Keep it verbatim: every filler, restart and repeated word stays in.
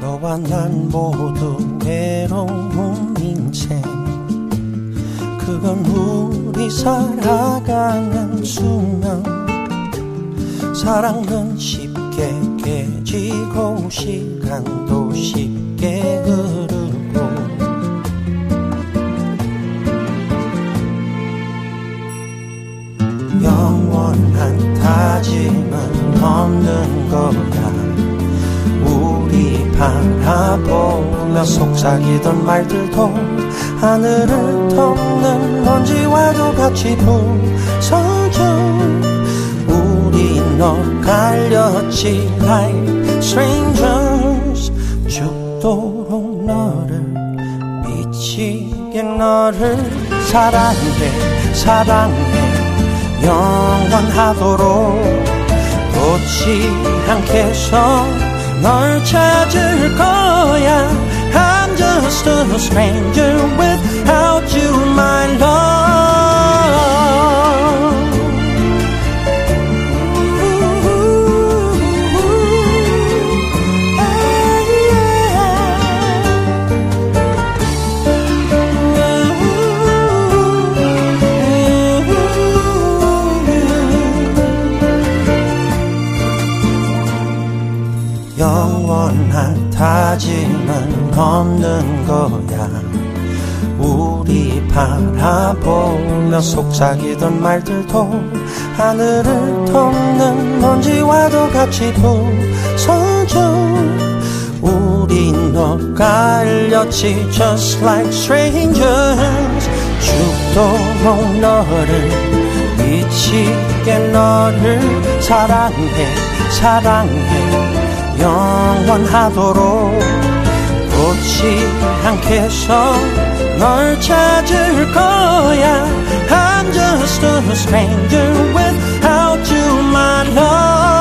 너와 난 모두 외로운 인생 그건 우리 살아가는 수명 사랑은 쉽게 깨지고 시간도 쉽게 흐르고 영원한 다짐은 없는 거야 우리 바라보며 속삭이던 말들도 하늘을 덮는 먼지와도 같이 부서져 우리 널갈렸지 like strangers 죽도록 너를 미치게 너를 사랑해 사랑해 영원하도록 놓지 않겠어 널 찾을 거야 I'm just a stranger without you my love 영원한 다짐은 없는 거야 우리 바라보며 속삭이던 말들도 하늘을 덮는 먼지와도 같이 부서져 우리 널갈렸지 just like strangers 죽도록 너를 미치게 너를 사랑해 사랑해 영원하도록 놓지 않겠어 널 찾을 거야 I'm just a stranger without you my love